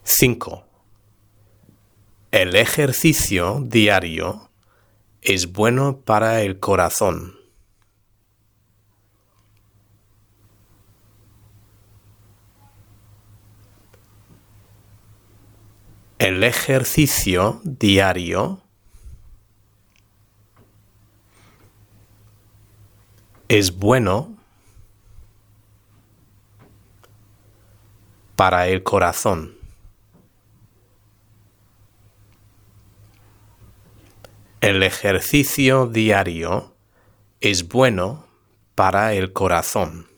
5. El ejercicio diario es bueno para el corazón. El ejercicio diario es bueno para el corazón. El ejercicio diario es bueno para el corazón.